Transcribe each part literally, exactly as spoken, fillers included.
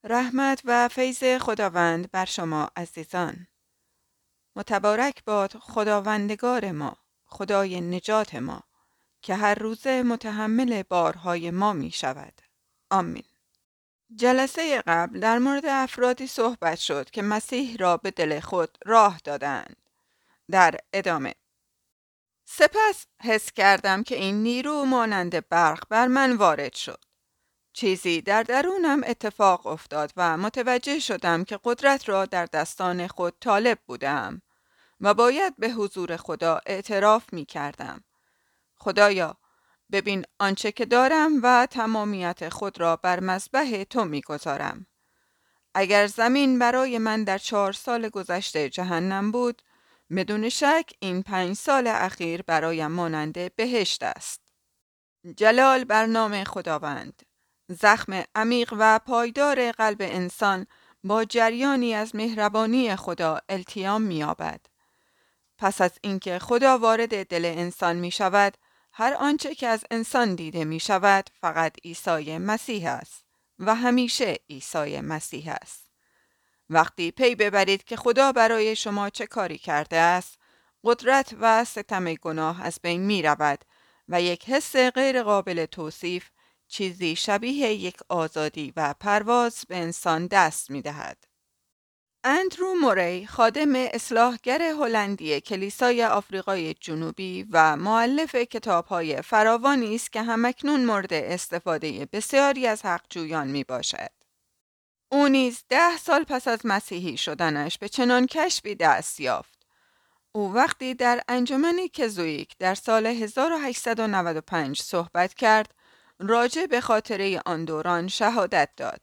رحمت و فیض خداوند بر شما عزیزان. متبارک باد خداوندگار ما، خدای نجات ما، که هر روزه متحمل بارهای ما می شود. آمین. جلسه قبل در مورد افرادی صحبت شد که مسیح را به دل خود راه دادند. در ادامه سپس حس کردم که این نیرو مانند برق بر من وارد شد. چیزی در درونم اتفاق افتاد و متوجه شدم که قدرت را در دستان خود طالب بودم و باید به حضور خدا اعتراف می کردم. خدایا، ببین آنچه که دارم و تمامیت خود را بر مذبح تو می گذارم. اگر زمین برای من در چهار سال گذشته جهنم بود، بدون شک این پنج سال اخیر برایم مانند بهشت است. جلال بر نام خداوند. زخم عمیق و پایدار قلب انسان با جریانی از مهربانی خدا التیام می‌یابد. پس از اینکه خدا وارد دل انسان می شود، هر آنچه که از انسان دیده می شود فقط عیسی مسیح است و همیشه عیسی مسیح است. وقتی پی ببرید که خدا برای شما چه کاری کرده است، قدرت و ستم گناه از بین می رود و یک حس غیر قابل توصیف، چیزی شبیه یک آزادی و پرواز به انسان دست می دهد. اندرو موری، خادم اصلاحگر هلندی کلیسای آفریقای جنوبی و مؤلف کتاب‌های فراوانی است که همکنون مورد استفاده بسیاری از حقجویان می باشد. او نیز ده سال پس از مسیحی شدنش به چنان کشفی دست یافت. او وقتی در انجمن کزویک در سال هزار و هشتصد و نود و پنج صحبت کرد، راجع به خاطره آن دوران شهادت داد.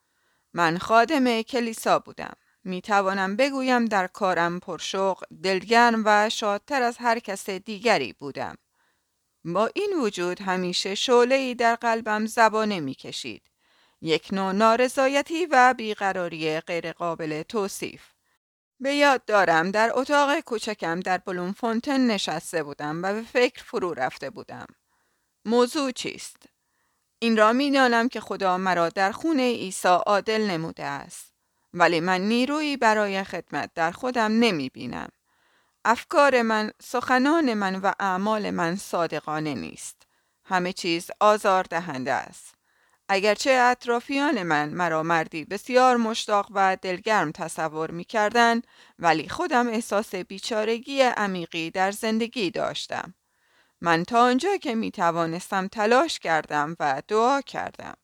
من خادم کلیسا بودم. می توانم بگویم در کارم پرشوق، دلگرم و شادتر از هر کس دیگری بودم. با این وجود همیشه شعله‌ای در قلبم زبانه می کشید. یک نوع نارضایتی و بیقراری غیرقابل توصیف. به یاد دارم در اتاق کوچکم در بلومفونتن نشسته بودم و به فکر فرو رفته بودم. موضوع چیست؟ این را می دانم که خدا مرا در خون عیسی عادل نموده است، ولی من نیرویی برای خدمت در خودم نمی بینم. افکار من، سخنان من و اعمال من صادقانه نیست. همه چیز آزار دهنده است. اگرچه اطرافیان من مرا مردی بسیار مشتاق و دلگرم تصور می کردن، ولی خودم احساس بیچارگی عمیقی در زندگی داشتم. من تا آنجا که می توانستم تلاش کردم و دعا کردم.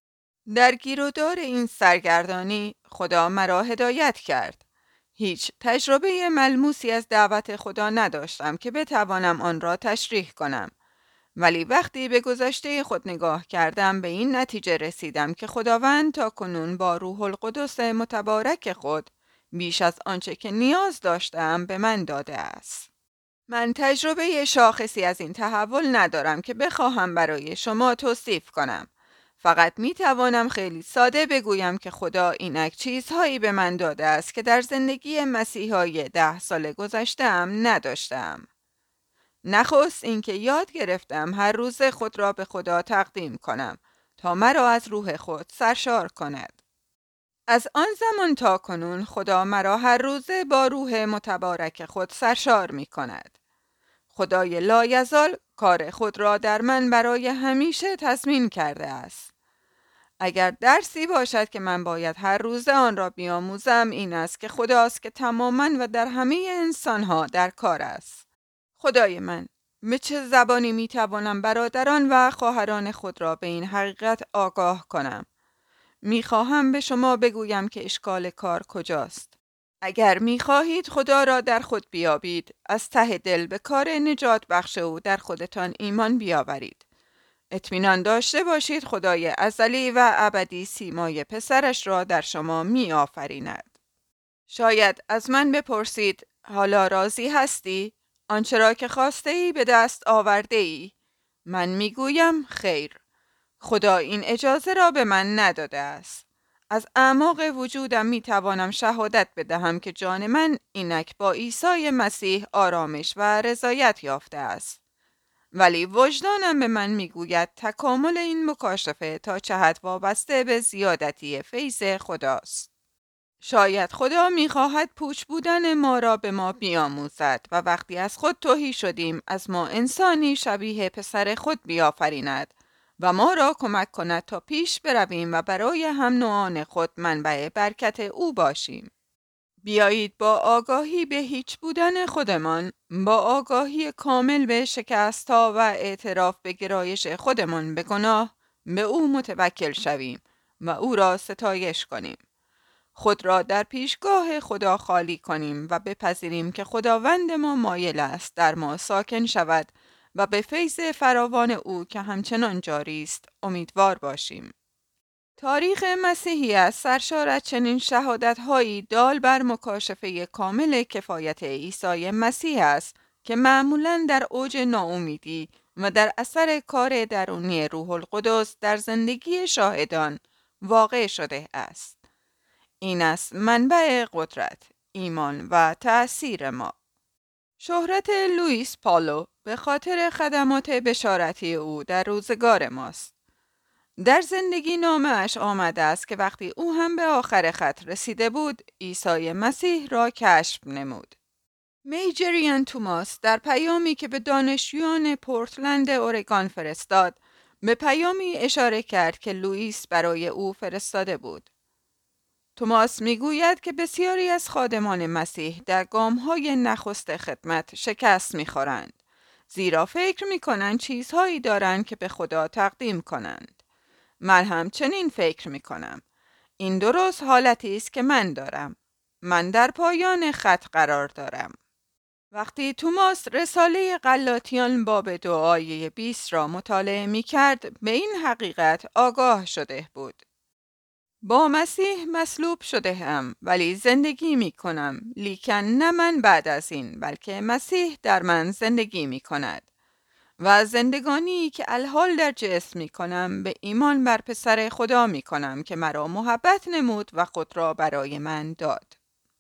در گیرودار این سرگردانی خدا مرا هدایت کرد. هیچ تجربه ملموسی از دعوت خدا نداشتم که بتوانم آن را تشریح کنم. ولی وقتی به گذشته خود نگاه کردم به این نتیجه رسیدم که خداوند تا کنون با روح القدس متبارک خود بیش از آنچه که نیاز داشتم به من داده است. من تجربه شاخصی از این تحول ندارم که بخواهم برای شما توصیف کنم. فقط می توانم خیلی ساده بگویم که خدا اینک چیزهایی به من داده است که در زندگی مسیحای ده سال گذشته‌ام نداشتم. نخست اینکه یاد گرفتم هر روز خود را به خدا تقدیم کنم تا مرا از روح خود سرشار کند. از آن زمان تا کنون خدا مرا هر روزه با روح متبارک خود سرشار می کند. خدای لایزال کار خود را در من برای همیشه تضمین کرده است. اگر درسی باشد که من باید هر روز آن را بیاموزم این است که خداست که تماما و در همه انسانها در کار است. خدای من، به چه زبانی می توانم برادران و خواهران خود را به این حقیقت آگاه کنم؟ می خواهم به شما بگویم که اشکال کار کجاست. اگر می خواهید خدا را در خود بیابید، از ته دل به کار نجات بخش او در خودتان ایمان بیاورید. اطمینان داشته باشید خدای ازلی و ابدی سیمای پسرش را در شما می آفریند. شاید از من بپرسید حالا راضی هستی؟ آنچه را که خواسته ای به دست آورده ای؟ من می گویم خیر. خدا این اجازه را به من نداده است. از اعماق وجودم می توانم شهادت بدهم که جان من اینک با عیسی مسیح آرامش و رضایت یافته است. ولی وجدانم به من میگوید تکامل این مکاشفه تا چه حد وابسته به زیادتی فیض خداست. شاید خدا میخواهد پوچ بودن ما را به ما بیاموزد و وقتی از خود تهی شدیم از ما انسانی شبیه پسر خود بیافریند و ما را کمک کند تا پیش برویم و برای هم نوعان خود منبع برکت او باشیم. بیایید با آگاهی به هیچ بودن خودمان، با آگاهی کامل به شکست‌ها و اعتراف به گرایش خودمان به گناه، به او متوکل شویم و او را ستایش کنیم. خود را در پیشگاه خدا خالی کنیم و بپذیریم که خداوند ما مایل است در ما ساکن شود و به فیض فراوان او که همچنان جاری است امیدوار باشیم. تاریخ مسیحیت سرشار از چنین شهادت‌هایی دال بر مکاشفه کامل کفایت عیسی مسیح است که معمولاً در اوج ناامیدی و در اثر کار درونی روح القدس در زندگی شاهدان واقع شده است. این است منبع قدرت، ایمان و تأثیر ما. شهرت لوئیس پالو به خاطر خدمات بشارتی او در روزگار ماست. در زندگی نامه‌اش آمده است که وقتی او هم به آخر خط رسیده بود، عیسی مسیح را کشف نمود. میجریان توماس در پیامی که به دانشجویان پورتلند اورگان فرستاد، به پیامی اشاره کرد که لوئیس برای او فرستاده بود. توماس میگوید که بسیاری از خادمان مسیح در گام‌های نخست خدمت شکست می‌خورند، زیرا فکر می‌کنند چیزهایی دارند که به خدا تقدیم کنند. من هم چنین فکر می‌کنم. این درست حالتی است که من دارم. من در پایان خط قرار دارم. وقتی توماس رساله غلاطیان باب دو آیه بیست را مطالعه می‌کرد، به این حقیقت آگاه شده بود. با مسیح مصلوب شده هم ولی زندگی می کنم، لیکن نه من بعد از این بلکه مسیح در من زندگی می کند و زندگانی که الحال در جسم می کنم به ایمان بر پسر خدا می کنم که مرا محبت نمود و خود را برای من داد.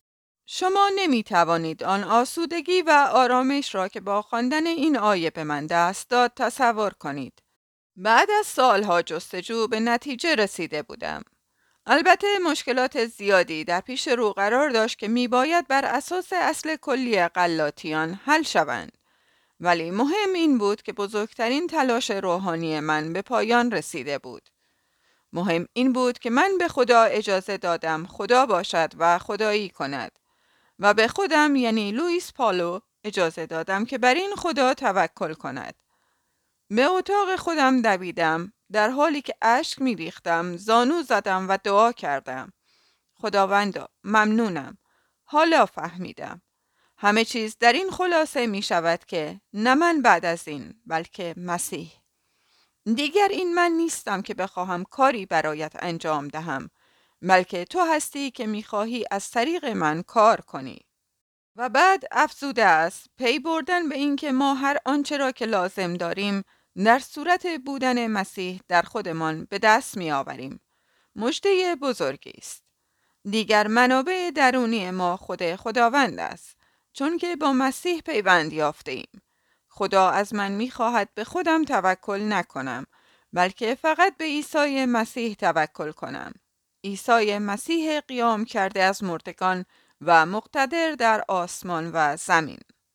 شما نمی توانید آن آسودگی و آرامش را که با خواندن این آیه به من دست داد تصور کنید. بعد از سالها جستجو به نتیجه رسیده بودم. البته مشکلات زیادی در پیش رو قرار داشت که می باید بر اساس اصل کلی غلاطیان حل شوند. ولی مهم این بود که بزرگترین تلاش روحانی من به پایان رسیده بود. مهم این بود که من به خدا اجازه دادم خدا باشد و خدایی کند و به خودم یعنی لوئیس پالو اجازه دادم که بر این خدا توکل کند. به اتاق خودم دویدم، در حالی که اشک می ریختم، زانو زدم و دعا کردم. خداوندا، ممنونم. حالا فهمیدم. همه چیز در این خلاصه می شود که نه من بعد از این، بلکه مسیح. دیگر این من نیستم که بخواهم کاری برایت انجام دهم، بلکه تو هستی که می خواهی از طریق من کار کنی. و بعد افزوده است پی بردن به این که ما هر آنچه را که لازم داریم در صورت بودن مسیح در خودمان به دست می آوریم. مژده بزرگی است. دیگر منابع درونی ما خود خداوند است، چون که با مسیح پیوند یافته ایم. خدا از من می خواهد به خودم توکل نکنم، بلکه فقط به عیسی مسیح توکل کنم. عیسی مسیح قیام کرده از مردگان و مقتدر در آسمان و زمین.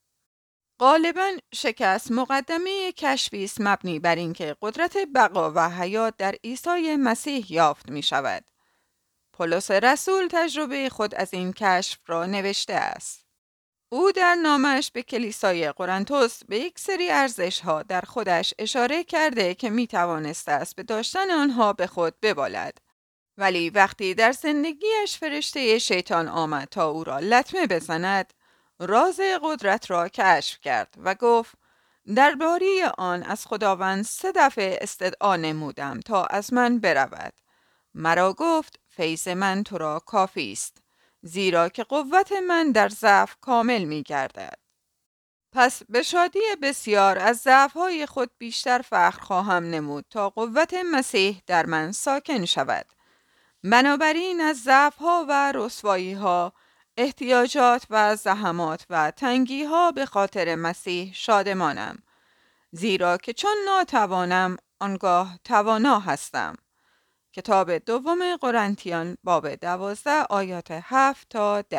غالباً شکست مقدمه کشفی است مبنی بر اینکه قدرت بقا و حیات در عیسی مسیح یافت می شود. پولس رسول تجربه خود از این کشف را نوشته است. او در نامش به کلیسای قرنتس به یک سری ارزش‌ها در خودش اشاره کرده که می توانسته است به داشتن آنها به خود ببالد. ولی وقتی در زندگیش فرشته شیطان آمد تا او را لطمه بزند، راز قدرت را کشف کرد و گفت درباره آن از خداوند سه دفعه استدعا نمودم تا از من برود. مرا گفت فیض من تو را کافی است، زیرا که قوت من در ضعف کامل می گردد. پس به شادی بسیار از ضعف‌های خود بیشتر فخر خواهم نمود تا قوت مسیح در من ساکن شود. بنابراین از ضعف‌ها و رسوایی‌ها، احتیاجات و زحمات و تنگی‌ها به خاطر مسیح شادمانم، زیرا که چون ناتوانم آنگاه توانا هستم. کتاب دوم قرنتیان باب دوازده آیات هفت تا ده.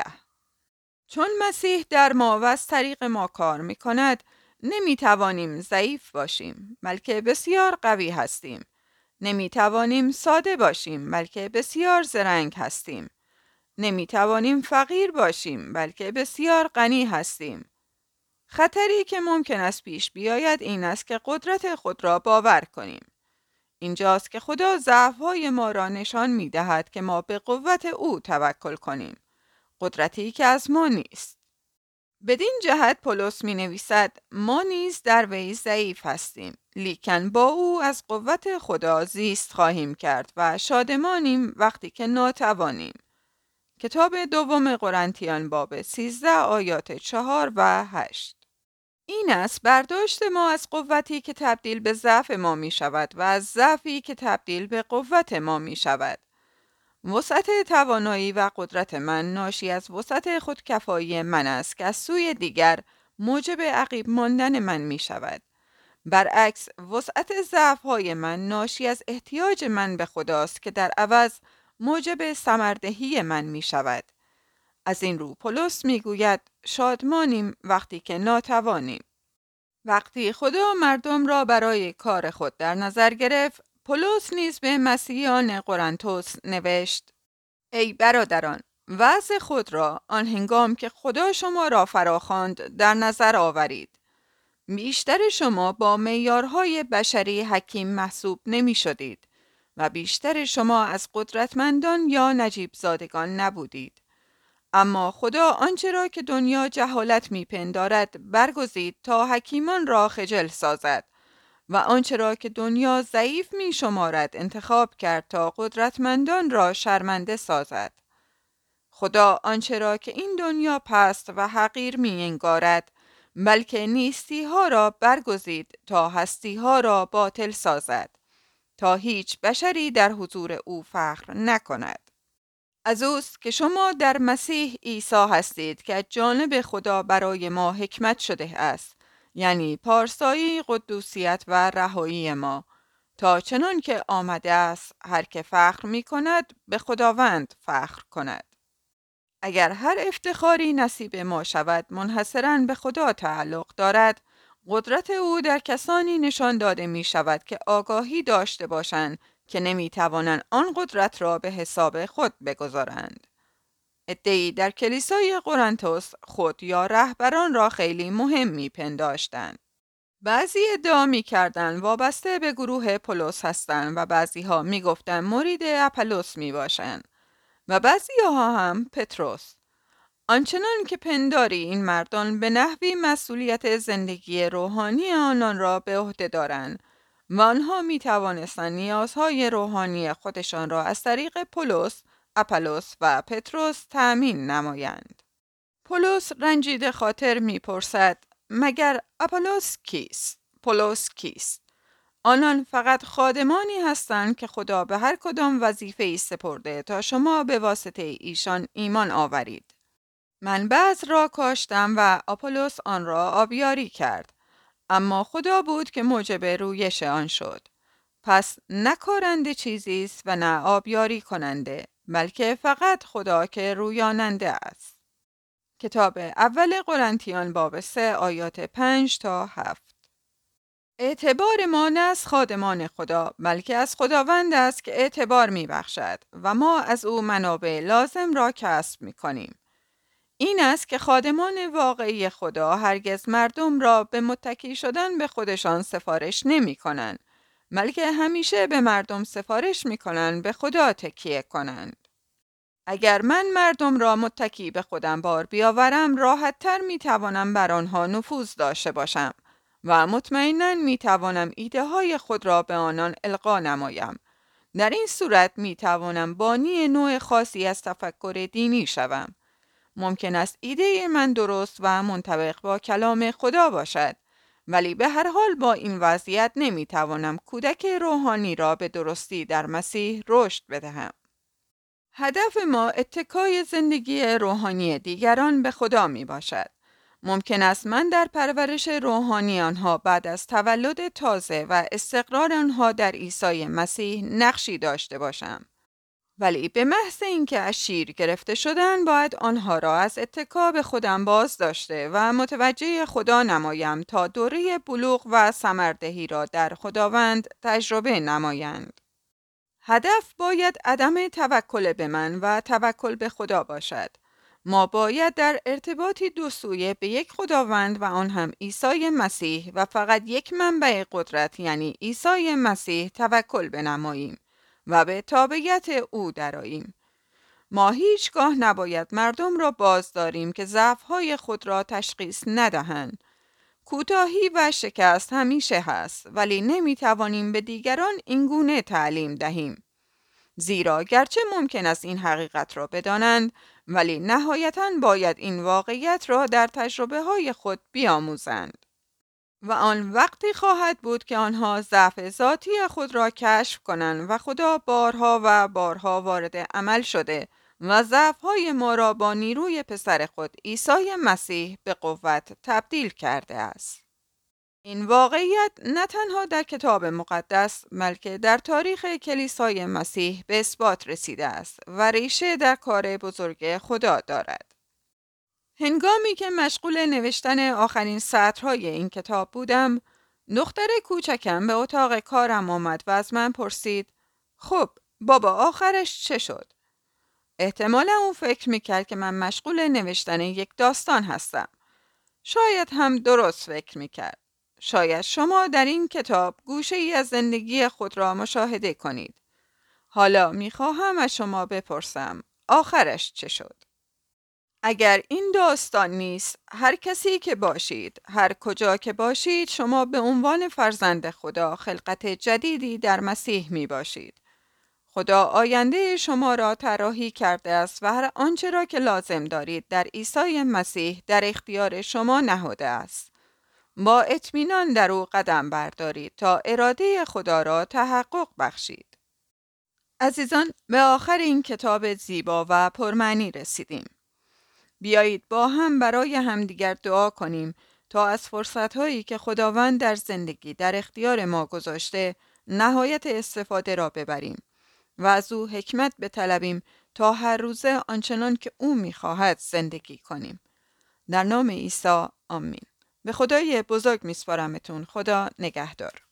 چون مسیح در ما و از طریق ما کار می کند، نمی توانیم ضعیف باشیم، بلکه بسیار قوی هستیم. نمی توانیم ساده باشیم، بلکه بسیار زرنگ هستیم. نمی توانیم فقیر باشیم، بلکه بسیار غنی هستیم. خطری که ممکن است پیش بیاید این است که قدرت خود را باور کنیم. اینجاست که خدا ضعف‌های ما را نشان می دهد که ما به قوت او توکل کنیم. قدرتی که از ما نیست. بدین جهت پولس می نویسد ما نیز در وی ضعیف هستیم، لیکن با او از قوت خدا زیست خواهیم کرد و شادمانیم وقتی که ناتوانیم. کتاب دوم قرنتیان باب سیزده آیات چهار و هشت. این است برداشت ما از قوتی که تبدیل به ضعف ما می شود و از ضعفی که تبدیل به قوت ما می شود. وسعت توانایی و قدرت من ناشی از وسعت خودکفایی من است که از سوی دیگر موجب عقیب ماندن من می شود. برعکس وسعت ضعف‌های من ناشی از احتیاج من به خداست که در عوض موجب ثمردهی من می شود. از این رو پولس می گوید شادمانیم وقتی که ناتوانیم. وقتی خدا مردم را برای کار خود در نظر گرفت، پولس نیز به مسیحیان قرنتوس نوشت: ای برادران، وضع خود را آن هنگام که خدا شما را فراخواند در نظر آورید. بیشتر شما با معیارهای بشری حکیم محسوب نمی شدید و بیشتر شما از قدرتمندان یا نجیب زادگان نبودید. اما خدا آنچه را که دنیا جهالت می پندارد برگزید تا حکیمان را خجل سازد و آنچه را که دنیا ضعیف می شمارد انتخاب کرد تا قدرتمندان را شرمنده سازد. خدا آنچه را که این دنیا پست و حقیر می انگارد بلکه نیستی ها را برگزید تا هستی ها را باطل سازد تا هیچ بشری در حضور او فخر نکند. از اوست که شما در مسیح عیسی هستید که از جانب خدا برای ما حکمت شده است، یعنی پارسایی قدوسیت و رهایی ما، تا چنان که آمده است هر که فخر می کند به خداوند فخر کند. اگر هر افتخاری نصیب ما شود منحصراً به خدا تعلق دارد، قدرت او در کسانی نشان داده می شود که آگاهی داشته باشند که نمی توانند آن قدرت را به حساب خود بگذارند. عده‌ای در کلیسای قرنتوس خود یا رهبران را خیلی مهم می پنداشتند. بعضی ادعا می کردند وابسته به گروه پولس هستند و بعضی ها می گفتند مرید اپولس می باشند و بعضی ها هم پتروس. آنچنان که پنداری این مردان به نحوی مسئولیت زندگی روحانی آنان را به عهده دارند و آنها می توانستند نیازهای روحانی خودشان را از طریق پولس، اپولس و پتروس تأمین نمایند. پولس رنجیده خاطر می پرسد مگر اپولس کیست؟ پولس کیست؟ آنان فقط خادمانی هستند که خدا به هر کدام وظیفه‌ای سپرده تا شما به واسطه ایشان ایمان آورید. من بذر را کاشتم و آپولس آن را آبیاری کرد، اما خدا بود که موجب رویش آن شد. پس نه کارنده چیزی است و نه آبیاری کننده، بلکه فقط خدا که رویاننده است. کتاب اول قرنتیان باب سه آیات پنج تا هفت. اعتبار ما نه از خادمان خدا بلکه از خداوند است که اعتبار می بخشد و ما از او منابع لازم را کسب می کنیم. این است که خادمان واقعی خدا هرگز مردم را به متکی شدن به خودشان سفارش نمی کنند، بلکه همیشه به مردم سفارش می کنند به خدا تکیه کنند. اگر من مردم را متکی به خودم بار بیاورم راحت تر می توانم بر آنها نفوذ داشته باشم و مطمئناً می توانم ایده های خود را به آنان القا نمایم. در این صورت می توانم بانی نوع خاصی از تفکر دینی شوم. ممکن است ایده من درست و منطبق با کلام خدا باشد، ولی به هر حال با این وضعیت نمی توانم کودک روحانی را به درستی در مسیح رشد بدهم. هدف ما اتکای زندگی روحانی دیگران به خدا می باشد. ممکن است من در پرورش روحانی آنها بعد از تولد تازه و استقرار آنها در عیسی مسیح نقشی داشته باشم. ولی به محض اینکه از شیر گرفته شدن باید آنها را از اتکا به خودم باز داشته و متوجه خدا نمایم تا دوره بلوغ و ثمردهی را در خداوند تجربه نمایند. هدف باید عدم توکل به من و توکل به خدا باشد. ما باید در ارتباطی دو سویه به یک خداوند و آن هم عیسی مسیح و فقط یک منبع قدرت یعنی عیسی مسیح توکل بنماییم و به تابعیت او درآییم. ما هیچگاه نباید مردم را باز داریم که ضعف‌های خود را تشخیص ندهند. کوتاهی و شکست همیشه هست، ولی نمی توانیم به دیگران اینگونه تعلیم دهیم. زیرا گرچه ممکن است این حقیقت را بدانند، ولی نهایتاً باید این واقعیت را در تجربه های خود بیاموزند. و آن وقتی خواهد بود که آنها ضعف ذاتی خود را کشف کنند و خدا بارها و بارها وارد عمل شده و ضعف‌های ما را با نیروی پسر خود عیسی مسیح به قوت تبدیل کرده است. این واقعیت نه تنها در کتاب مقدس بلکه در تاریخ کلیسای مسیح به اثبات رسیده است و ریشه در کار بزرگ خدا دارد. هنگامی که مشغول نوشتن آخرین سطرهای این کتاب بودم، دختر کوچکم به اتاق کارم آمد و از من پرسید: خب بابا، آخرش چه شد؟ احتمالا او فکر میکرد که من مشغول نوشتن یک داستان هستم. شاید هم درست فکر میکرد. شاید شما در این کتاب گوشه ای از زندگی خود را مشاهده کنید. حالا میخواهم از شما بپرسم: آخرش چه شد؟ اگر این داستان نیست، هر کسی که باشید، هر کجا که باشید، شما به عنوان فرزند خدا خلقت جدیدی در مسیح می باشید. خدا آینده شما را طراحی کرده است و هر آنچه را که لازم دارید در عیسی مسیح در اختیار شما نهاده است. با اطمینان در او قدم بردارید تا اراده خدا را تحقق بخشید. عزیزان، به آخر این کتاب زیبا و پرمعنی رسیدیم. بیایید با هم برای همدیگر دعا کنیم تا از فرصت‌هایی که خداوند در زندگی در اختیار ما گذاشته نهایت استفاده را ببریم و از او حکمت بطلبیم تا هر روزه آنچنان که او می‌خواهد زندگی کنیم. در نام عیسی آمین. به خدای بزرگ می‌سپارمتون. خدا نگهدار.